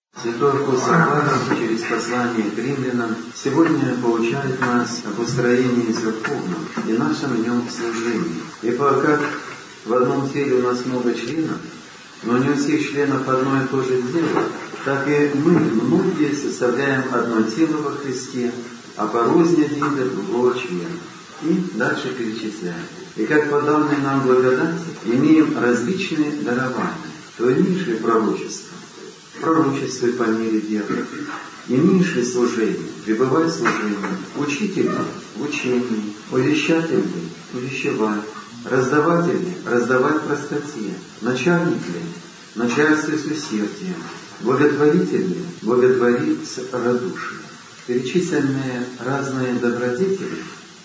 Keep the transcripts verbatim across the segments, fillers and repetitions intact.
Святой апостол Павел через послание к римлянам сегодня поучает нас об устроении церковном и нашем в нем служении. Ибо как в одном теле у нас много членов, но не у всех членов одно и то же дело, так и мы, многие, составляем одно тело во Христе, а по розни вида другого члена. И дальше перечисляем. И как по данной нам благодати имеем различные дарования, то имеющие пророчество, пророчествуй по мере веры, имеющие служение, пребывай в служении, учитель в учении, увещатель увещевай, раздаватель раздавай в простоте, начальник начальствуй с усердием, благотворитель благотвори с радушием. Перечисленные разные добродетели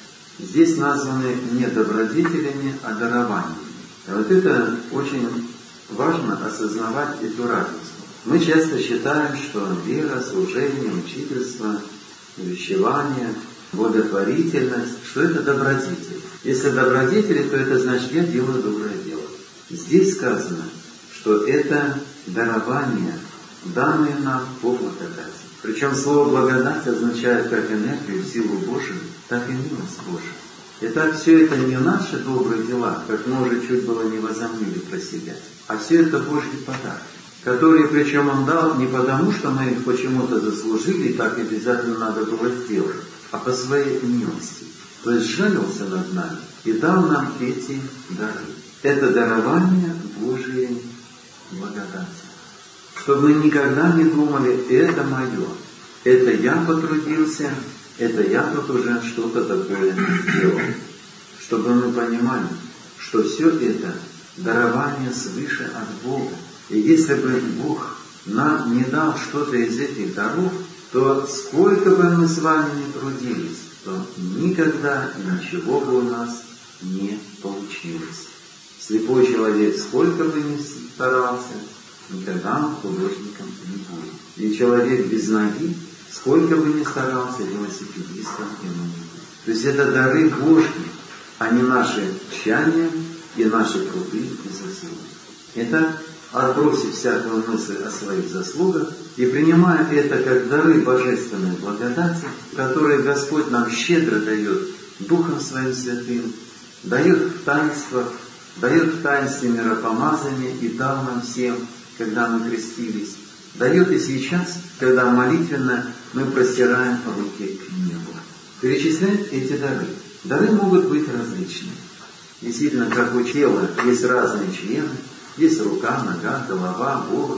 здесь названы не добродетелями, а дарованиями. И вот это очень важно осознавать эту разницу. Мы часто считаем, что вера, служение, учительство, увещевание, благотворительность, что это добродетель. Если добродетели, то это значит, я делаю доброе дело. Здесь сказано, что это дарование, данное нам по благодати. Причем слово «благодать» означает как энергию, силу Божию, так и милость Божию. Итак, все это не наши добрые дела, как мы уже чуть было не возомнили про себя, а все это Божьи подарки, которые, причем Он дал не потому, что мы их почему-то заслужили, и так обязательно надо было сделать, а по своей милости. То есть жалился над нами и дал нам эти дары. Это дарование Божьей благодати. Чтобы мы никогда не думали, это мое, это я потрудился, это я тут уже что-то такое сделал. Чтобы мы понимали, что все это дарование свыше от Бога. И если бы Бог нам не дал что-то из этих даров, то сколько бы мы с вами ни трудились, то никогда ничего бы у нас не получилось. Слепой человек сколько бы ни старался, никогда он художником не будет. И человек без ноги, сколько бы ни старался, велосипедистом ему не будет. То есть это дары Божьи, а не наши тщания и наши труды и заслуги. Это отбросив всякую мысль о своих заслугах и принимая это как дары божественной благодати, которые Господь нам щедро дает Духом Своим Святым, дает в таинствах, дает в таинстве миропомазания и дал нам всем, когда мы крестились, дает и сейчас, когда молитвенно мы простираем руки к небу. Перечисляет эти дары. Дары могут быть различны. Действительно, как у тела есть разные члены, есть рука, нога, голова, голос,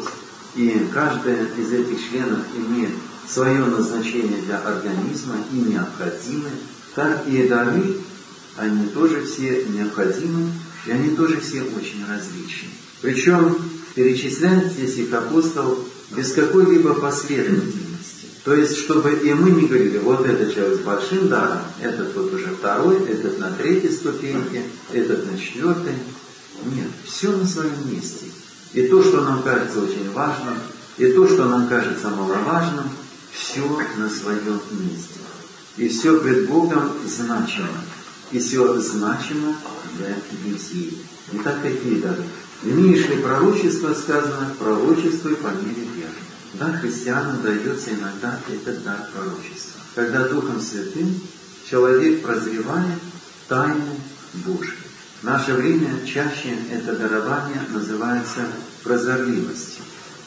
и каждая из этих членов имеет свое назначение для организма и необходимы, так и дары, они тоже все необходимы, и они тоже все очень различны. Причем перечисляет здесь их апостол без какой-либо последовательности. То есть, чтобы и мы не говорили, вот этот человек с большим даром, этот вот уже второй, этот на третьей ступеньке, этот на четвертой. Нет, все на своем месте. И то, что нам кажется очень важным, и то, что нам кажется маловажным, все на своем месте. И все пред Богом значимо. И все значимо для людей. Итак, какие дары? Имеешь ли пророчество, сказано, пророчествуй по мере веры. Да, христианам дается иногда этот дар пророчества. Когда Духом Святым человек прозревает тайны Божьи. В наше время чаще это дарование называется прозорливостью.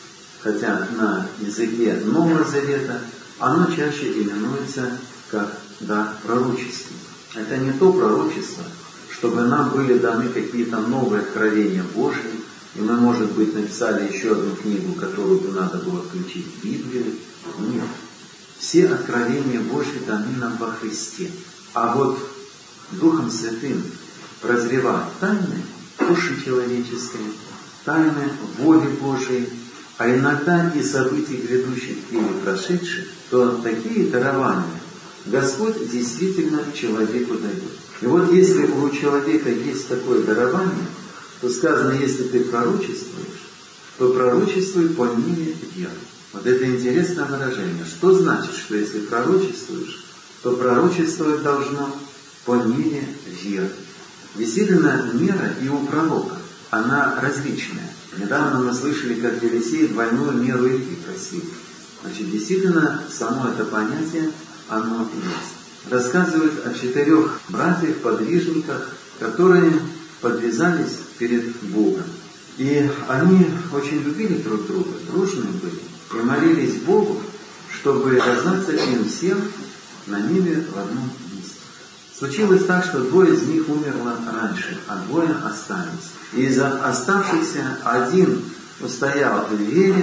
Хотя на языке Нового Завета оно чаще именуется как дар пророчества. Это не то пророчество, чтобы нам были даны какие-то новые откровения Божьи, и мы, может быть, написали еще одну книгу, которую бы надо было включить в Библию. Нет. Все откровения Божьи даны нам во Христе. А вот Духом Святым прозревать тайны души человеческой, тайны воли Божией, а иногда и событий грядущих или прошедших, то такие дарования Господь действительно человеку дает. И вот если у человека есть такое дарование, то сказано, если ты пророчествуешь, то пророчествуй по мере веры. Вот это интересное выражение. Что значит, что если пророчествуешь, то пророчествовать должно по мере веры. Действительно, мера и у пророка. она различная. Недавно мы слышали, как Елисей двойную меру реки просил. Значит, действительно, само это понятие, оно есть. Рассказывают о четырех братьях-подвижниках, которые подвязались перед Богом. И они очень любили друг друга, дружные были, и молились Богу, чтобы раздаться им всем на небе в одном месте. Случилось так, что двое из них умерло раньше, а двое остались. И из оставшихся один устоял в вере,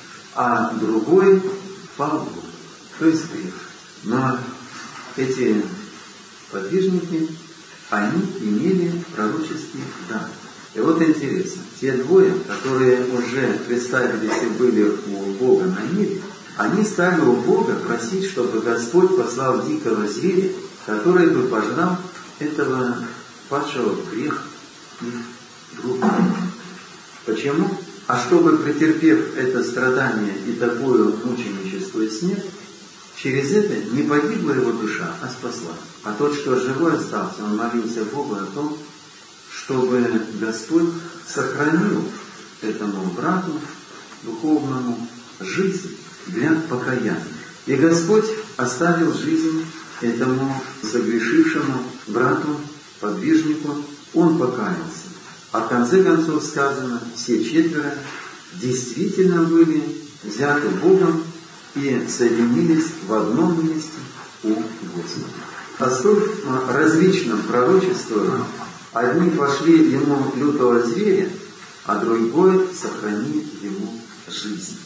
а другой пал в грех, то есть грех. Но эти подвижники, они имели пророческий дар. И вот интересно, те двое, которые уже представились и были у Бога на небе, они стали у Бога просить, чтобы Господь послал дикого зверя, который бы пожрал этого падшего в грех их друга. Почему? А чтобы, претерпев это страдание и такую мученическую смерть, через это не погибла его душа, а спасла. А тот, что живой остался, он молился Богу о том, чтобы Господь сохранил этому брату духовному жизнь для покаяния. И Господь оставил жизнь этому согрешившему брату, подвижнику, он покаялся. А в конце концов сказано, все четверо действительно были взяты Богом и соединились в одном месте у Господа. О столь различном пророчестве одни пошли ему лютого зверя, а другой сохрани ему жизнь.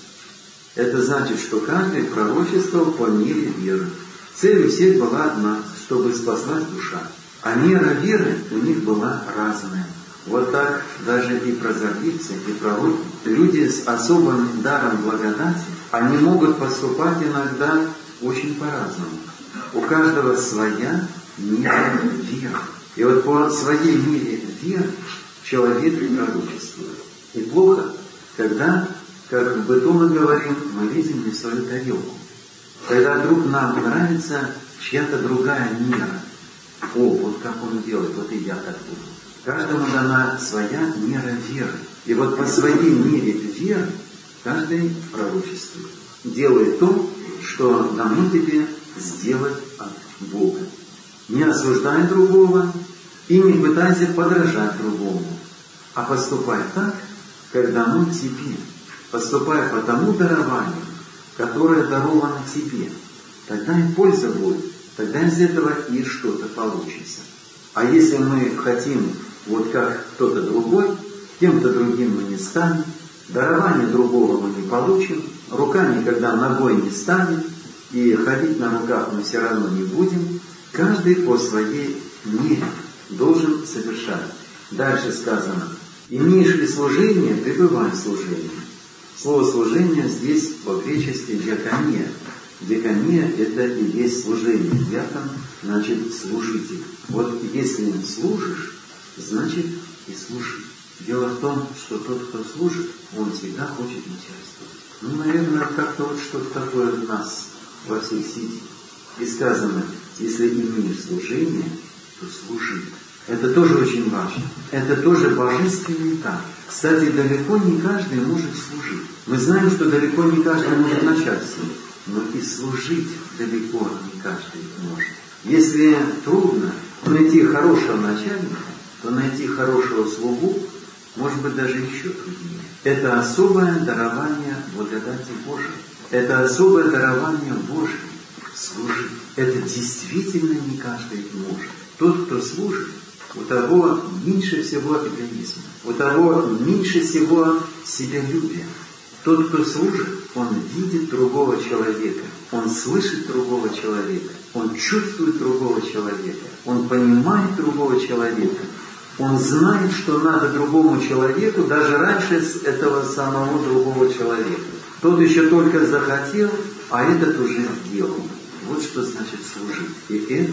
Это значит, что каждый пророчествовал по мере веры. Цель у всех была одна, чтобы спаслась душа. А мера веры у них была разная. Вот так даже и прозорливцы, и пророки, люди с особым даром благодати, они могут поступать иногда очень по-разному. У каждого своя мера веры. И вот по своей мере веры человек пророчествует. И плохо, когда, как в быту мы говорим, мы видим не свою тарелку. Когда вдруг нам нравится чья-то другая мера. О, вот как он делает, вот и я так буду. Каждому дана своя мера веры. И вот по своей мере веры каждый пророчествует. Делай то, что дано тебе сделать от Бога. Не осуждай другого и не пытайся подражать другому, а поступай так, как дано тебе. Поступай по тому дарованию, которое даровано тебе. Тогда и польза будет, тогда из этого и что-то получится. А если мы хотим, вот как кто-то другой, кем-то другим мы не станем, дарование другого мы не получим, рука никогда ногой не станет, и ходить на руках мы все равно не будем. Каждый по своей мере должен совершать. Дальше сказано, имеешь ли служение, пребывай в служении. Слово служение здесь по-гречески диакония. Диакония – это и есть служение. Диакон – значит служитель. Вот если служишь, значит и служи. Дело в том, что тот, кто служит, он всегда хочет участвовать. Ну, наверное, как-то вот что-то такое в нас во всех сидит. И сказано, если имеешь служение, то служи. Это тоже очень важно. Это тоже божественный дар. Кстати, далеко не каждый может служить. Мы знаем, что далеко не каждый может начать служить. Но и служить далеко не каждый может. Если трудно найти хорошего начальника, то найти хорошего слугу может быть даже еще труднее. Это особое дарование благодати Божией. Это особое дарование Божие. Служить. Это действительно не каждый может. Тот, кто служит, у того меньше всего эгоизма, у того меньше всего себялюбия. Тот, кто служит, он видит другого человека, он слышит другого человека, он чувствует другого человека, он понимает другого человека, он знает, что надо другому человеку даже раньше этого самого другого человека. Тот еще только захотел, а этот уже сделал. Вот что значит служить. И это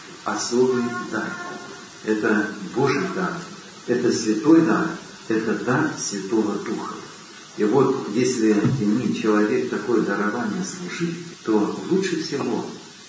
особый дар. Это Божий дар. Это святой дар. Это дар Святого Духа. И вот если имеет человек такое дарование служить, то лучше всего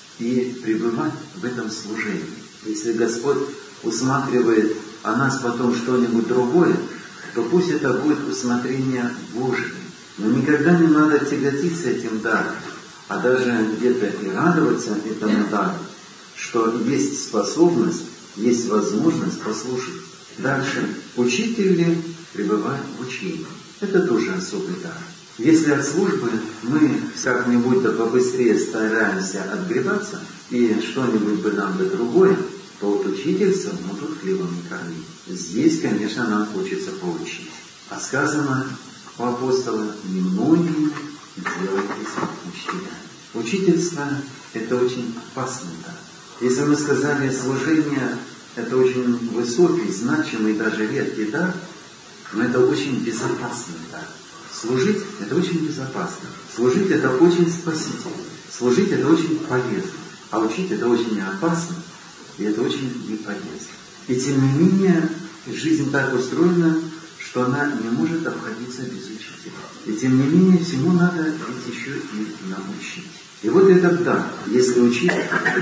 и пребывать в этом служении. Если Господь усматривает о нас потом что-нибудь другое, то пусть это будет усмотрение Божие. Но никогда не надо тяготиться этим даром, а даже где-то и радоваться этому дару, что есть способность, есть возможность послушать. Дальше, учитель ли пребывает в учении? Это тоже особый дар. Если от службы мы как-нибудь да побыстрее стараемся отгребаться, и что-нибудь бы нам да другое, то вот учительство, ну тут хлебом не корми. Здесь, конечно, нам хочется поучить. А сказано у апостола: немногими делайтесь учителями. Учительство – это очень опасный дар. Если мы сказали, служение – это очень высокий, значимый, даже редкий дар, но это очень безопасный дар. Служить – это очень безопасно. Служить – это очень спасительно. Служить – это очень полезно. А учить – это очень опасно, и это очень не полезно. И тем не менее, жизнь так устроена, что она не может обходиться без учителя. И тем не менее, всему надо ведь еще и научить. И вот этот дар, если учить,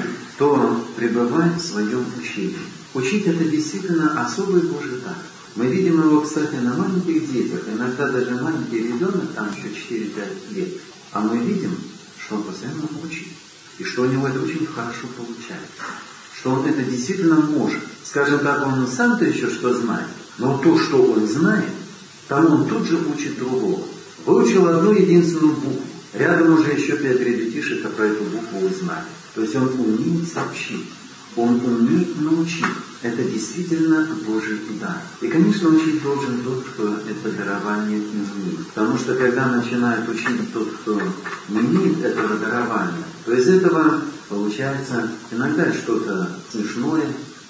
то пребывай в своем учении. Учить – это действительно особый Божий дар. Мы видим его, кстати, на маленьких детях. Иногда даже маленький ребенок, там еще четыре-пять лет. А мы видим, что он постоянно учит. И что у него это очень хорошо получается. Что он это действительно может. Скажем так, он сам-то еще что знает. Но то, что он знает, там он тут же учит другого. Выучил одну единственную букву. Рядом уже еще пять ребятишек, а про эту букву узнали. То есть он умеет сообщить. Он умеет научить. Это действительно Божий дар. И, конечно, учить должен тот, кто это дарование имеет. Потому что, когда начинает учить тот, кто не имеет этого дарования, то из этого получается иногда что-то смешное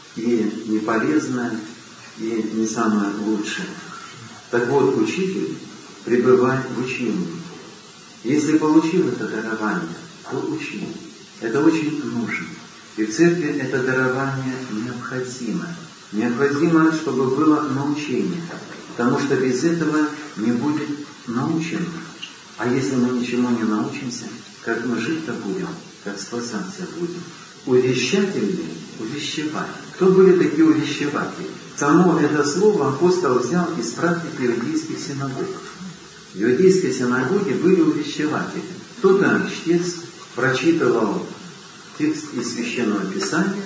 и неполезное, и не самое лучшее. Так вот, учитель пребывает в учении. Если получил это дарование, то учи. Это очень нужно. И в церкви это дарование необходимо. Необходимо, чтобы было научение. Потому что без этого не будет научения. А если мы ничему не научимся, как мы жить-то будем, как спасаться будем? Увещатели, увещевать. Кто были такие увещеватели? Само это слово апостол взял из практики иудейских синагог. В иудейской синагоге были увещеватели. Кто-то, чтец, прочитывал текст из Священного Писания,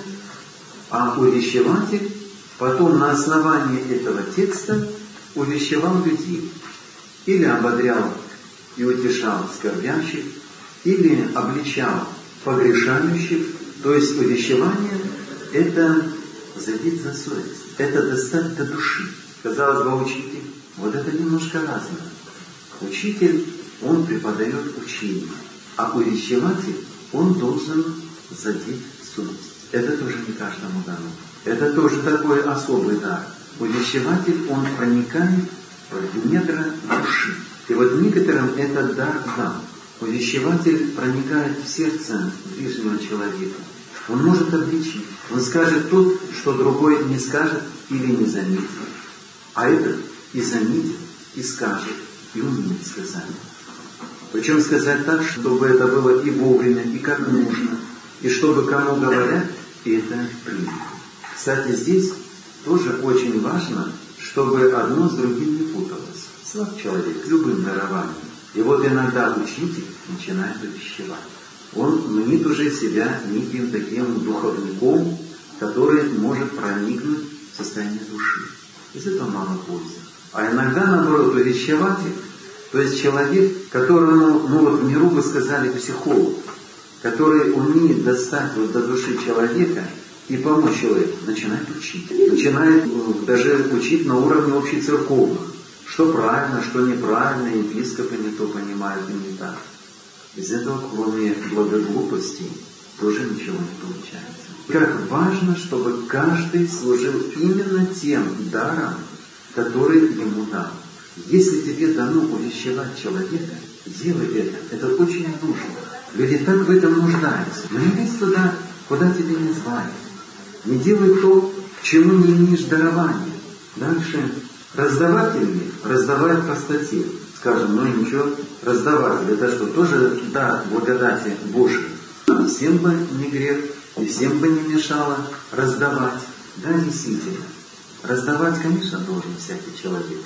а увещеватель потом на основании этого текста увещевал людей. Или ободрял и утешал скорбящих, или обличал погрешающих. То есть увещевание – это задеть за совесть, это достать до души. Казалось бы, учитель, вот это немножко разное. Учитель, он преподает учение, а увещеватель, он должен задеть совесть. Это тоже не каждому дано. Это тоже такой особый дар. Увещеватель, он проникает в недра души. И вот некоторым этот дар дан. Увещеватель проникает в сердце ближнего человека. Он может обличить. Он скажет то, что другой не скажет или не заметит. А этот и заметит, и скажет, и умеет сказать. Причем сказать так, чтобы это было и вовремя, и как нужно, и чтобы кому говорят, и это принято. Кстати, здесь тоже очень важно, чтобы одно с другим не путалось. Слаб человек любым дарованием. И вот иногда учитель начинает увещевать. Он мнит уже себя неким таким духовником, который может проникнуть в состояние души. Из этого мало пользы. А иногда, наоборот, увещеватель, то есть человек, которому, ну вот в миру бы сказали психолог, который умеет достать вот до души человека и помочь человеку, начинает учить. Начинает даже учить на уровне общецерковных. Что правильно, что неправильно, епископы не то понимают и не так. Из этого, кроме благоглупости, тоже ничего не получается. Как важно, чтобы каждый служил именно тем даром, который ему дан. Если тебе дано увещевать человека, делай это. Это очень нужно. Люди так в этом нуждаются. Но не лезь туда, куда тебя не звали. Не делай то, к чему не имеешь дарования. Дальше. Раздаватели раздавают в простоте. Скажем, ну ничего, раздаватель, это что, тоже дар благодати Божией. И всем бы не грех, и всем бы не мешало раздавать. Да, действительно. Раздавать, конечно, должен всякий человек.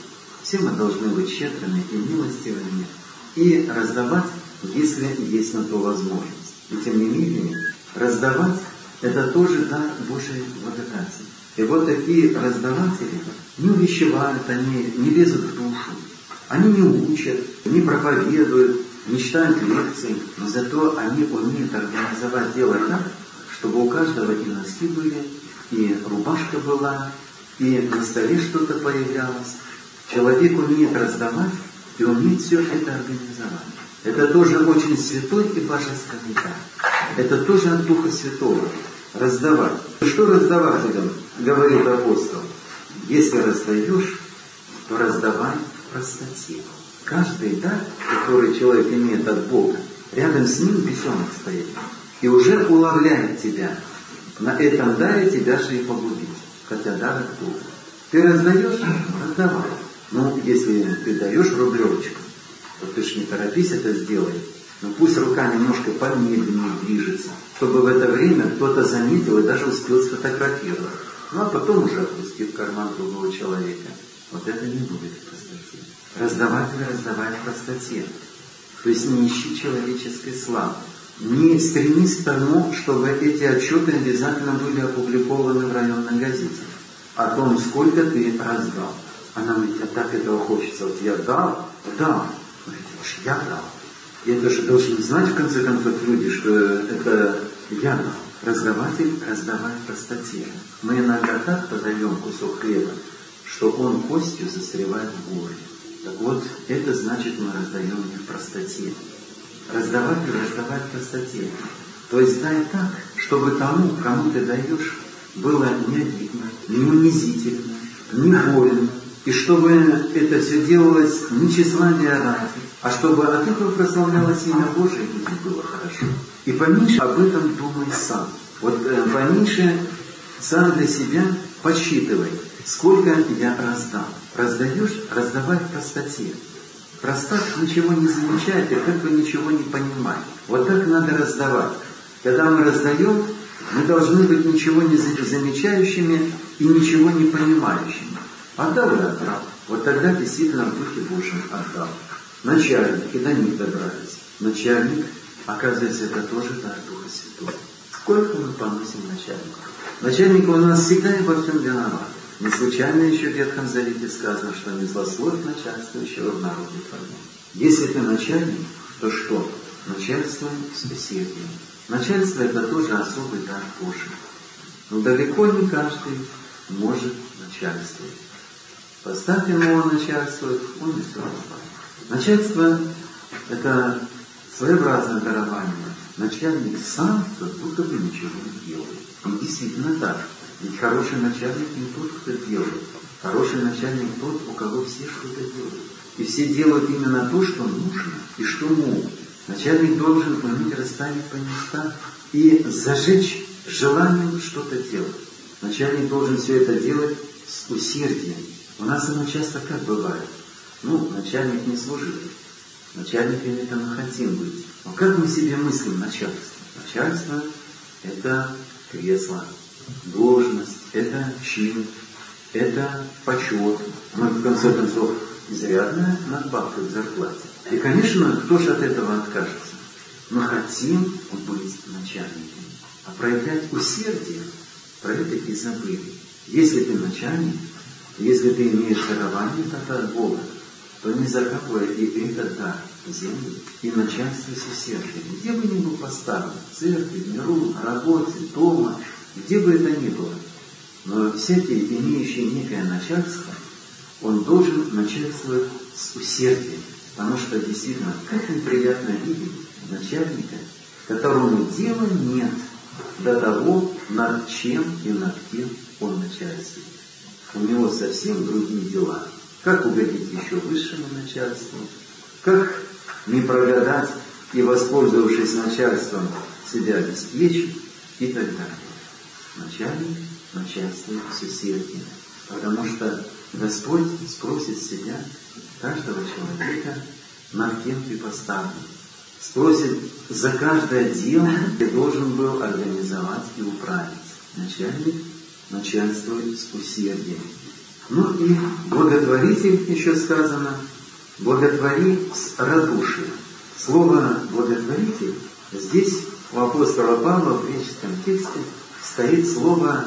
Все мы должны быть щедрыми и милостивыми и раздавать, если есть на то возможность. И тем не менее, раздавать – это тоже дар Божьей благодати. И вот такие раздаватели не увещевают, они не лезут в душу, они не учат, не проповедуют, не читают лекций, но зато они умеют организовать дело так, чтобы у каждого и носки были, и рубашка была, и на столе что-то появлялось. Человек умеет раздавать и умеет все это организовать. Это тоже очень святой и божественный дар. Это тоже от Духа Святого. Раздавать. Что раздавателям говорит апостол? Если раздаешь, то раздавай в простоте. Каждый дар, который человек имеет от Бога, рядом с ним бесенок стоит. И уже уловляет тебя. На этом даре тебя же и погубить. Хотя дар от Бога. Ты раздаешь? Раздавай. Ну, если ты даешь рублевочку, то ты ж не торопись это сделать. Но пусть рука немножко помедленнее движется, чтобы в это время кто-то заметил и даже успел сфотографировать. Ну, а потом уже опусти в карман другого человека. Вот это не будет в простоте. Раздаватель раздавай в простоте. То есть не ищи человеческой славы. Не стремись к тому, чтобы эти отчеты обязательно были опубликованы в районной газете. О том, сколько ты раздал. А нам ведь так этого хочется. Вот я дал, дал. Уж я дал. И это же должны знать, в конце концов, люди, что это я дал. Раздаватель, раздавай в простоте. Мы иногда так подаем кусок хлеба, что он костью застревает в горле. Так вот, это значит, мы раздаем не в простоте. Раздаватель, раздавай в простоте. То есть дай так, чтобы тому, кому ты даешь, было не обидно, не унизительно, не больно. И чтобы это все делалось не тщеславие ради, а чтобы от этого прославлялось имя Божие, и людям было хорошо. И поменьше об этом думай сам. Вот э, поменьше сам для себя подсчитывай, сколько я раздал. Раздаешь, раздавай в простоте. Простак ничего не замечает и как бы ничего не понимает. Вот так надо раздавать. Когда мы раздаем, мы должны быть ничего не замечающими и ничего не понимающими. Отдал и отдал. Вот тогда действительно в Духе Божьем отдал. Начальники до них добрались. Начальник, оказывается, это тоже дар Духа Святого. Сколько мы поносим начальников? Начальник у нас всегда и во всем виноват. Не случайно еще в Ветхом Завете сказано, что не злословит начальствующего в народе твоем. Если ты начальник, то что? Начальствуй с усердием. Начальство это тоже особый дар Божий. Но далеко не каждый может начальствовать. Поставь ему он начальствует, он и все расставит. Начальство это своеобразное дарование. Начальник сам как будто бы ничего не делает. И действительно так. Ведь хороший начальник не тот, кто делает. Хороший начальник тот, у кого все что-то делают. И все делают именно то, что нужно и что могут. Начальник должен уметь расставить по местам и зажечь желанием что-то делать. Начальник должен все это делать с усердием. У нас оно часто как бывает. Ну, начальник не служит. Начальниками это мы хотим быть. Но как мы себе мыслим начальство? Начальство – это кресло, должность, это чин, это почет. Мы, в конце концов, изрядная надбавка к зарплате. И, конечно, кто же от этого откажется? Мы хотим быть начальниками. А проявлять усердие, про это и забыли. Если ты начальник, если ты имеешь дарование от Бога, то не закапывай и этот дар в землю и начальствуй с усердием. Где бы ни был поставлен, в церкви, в миру, на работе, дома, где бы это ни было. Но всякий, имеющий некое начальство, он должен начальствовать с усердием. Потому что действительно, как неприятно видеть начальника, которому дела нет до того, над чем и над кем он начальствует. У него совсем другие дела. Как угодить еще высшему начальству, как не прогадать и, воспользовавшись начальством, себя обеспечить и так далее. Начальник начальствует с усердием, потому что Господь спросит себя, каждого человека, над кем ты поставлен. Спросит за каждое дело, ты должен был организовать и управить. Начальник начальствует с усердием. Ну и благотворитель, еще сказано, благотвори с радушием. Слово «благотворитель» здесь у апостола Павла в греческом тексте стоит слово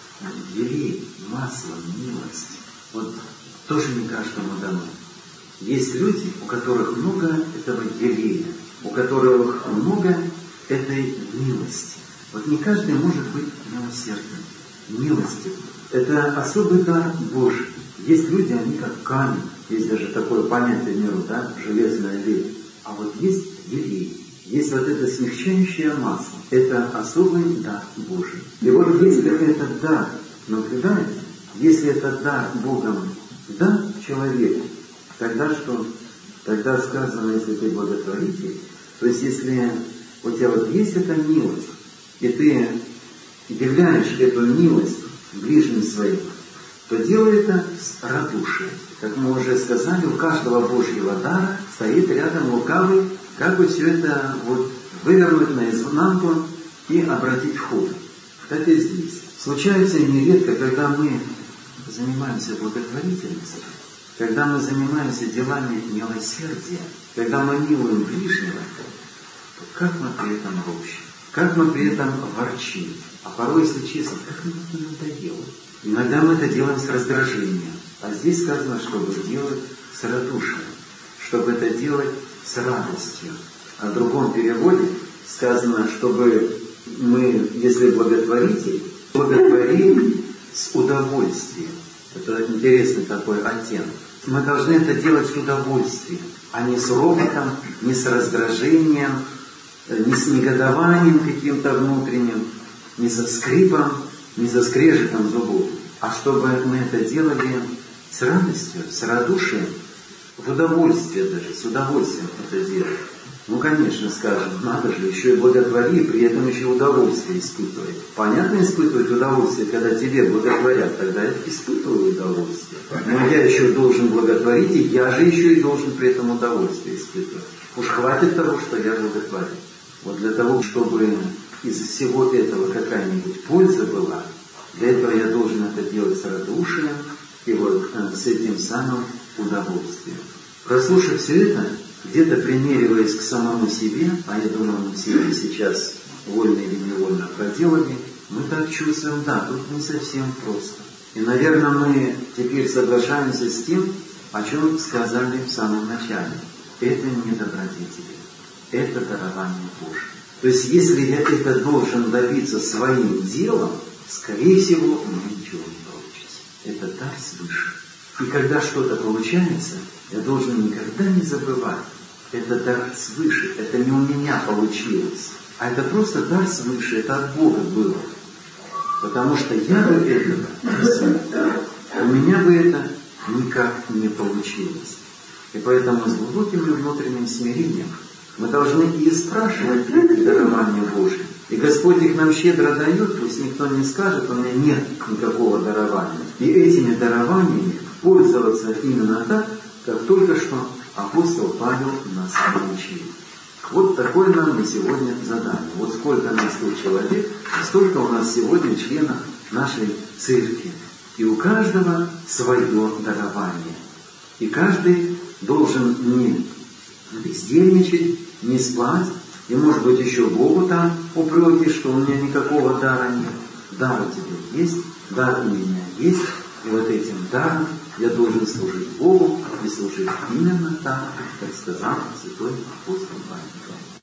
«елей», «масло», «милость». Вот тоже не каждому дано. Есть люди, у которых много этого елея, у которых много этой милости. Вот не каждый может быть милосердным, милостивым. Это особый дар Божий. Есть люди, они как камень. Есть даже такое понятие в миру, да, железная лесть. А вот есть елей, есть вот это смягчающее масло. Это особый дар Божий. И вот если этот дар, наблюдаете, если этот дар Богом дан человеку, тогда что? Тогда сказано, если ты благотворитель, то есть если у тебя вот есть эта милость, и ты являешь эту милость ближним своим, то делай это с радушием. Как мы уже сказали, у каждого Божьего дара стоит рядом лукавый, как бы все это вот вывернуть наизнанку и обратить в ход. Так и здесь. Случается нередко, когда мы занимаемся благотворительностью, когда мы занимаемся делами милосердия, когда мы милуем ближнего, то как мы при этом ропщим, как мы при этом ворчим. А порой, если честно, как нам это надоело. Иногда мы это делаем с раздражением. А здесь сказано, чтобы делать с радушием, чтобы это делать с радостью. А в другом переводе сказано, чтобы мы, если благотворитель, благотворим с удовольствием. Это интересный такой оттенок. Мы должны это делать с удовольствием, а не с ропотом, не с раздражением, не с негодованием каким-то внутренним, не со скрипом, не со скрежетом зубов, а чтобы мы это делали с радостью, с радушием, в удовольствие даже, с удовольствием это делать. Ну, конечно, скажем, надо же, еще и благотвори, при этом еще удовольствие испытывать. Понятно, испытывать удовольствие, когда тебе благотворят, тогда я испытываю удовольствие. Но я еще должен благотворить, и я же еще и должен при этом удовольствие испытывать. Уж хватит того, что я благотворю. Вот для того, чтобы из всего этого какая-нибудь польза была, для этого я должен это делать с радушием и вот э, с этим самым удовольствием. Прослушав все это, где-то примериваясь к самому себе, а я думаю, мы все это сейчас вольно или невольно проделали, мы так чувствуем, да, тут не совсем просто. И, наверное, мы теперь соглашаемся с тем, о чем сказали в самом начале. Это не добродетели, это дарование Божие. То есть, если я это должен добиться своим делом, скорее всего, у меня ничего не получится. Это дар свыше. И когда что-то получается, я должен никогда не забывать, это дар свыше, это не у меня получилось, а это просто дар свыше, это от Бога было. Потому что я бы этого не смог. У меня бы это никак не получилось. И поэтому с глубоким и внутренним смирением мы должны и спрашивать эти дарования Божьи. И Господь их нам щедро дает, пусть никто не скажет, у меня нет никакого дарования. И этими дарованиями пользоваться именно так, как только что апостол Павел нас научил. Вот такое нам на сегодня задание. Вот сколько нас тут человек, столько у нас сегодня членов нашей церкви. И у каждого свое дарование. И каждый должен не бездельничать, не спать, и может быть еще Богу там упреки, что у меня никакого дара нет. Дар у тебя есть, дар у меня есть, и вот этим даром я должен служить Богу и служить именно так, как сказал святой апостол Павел.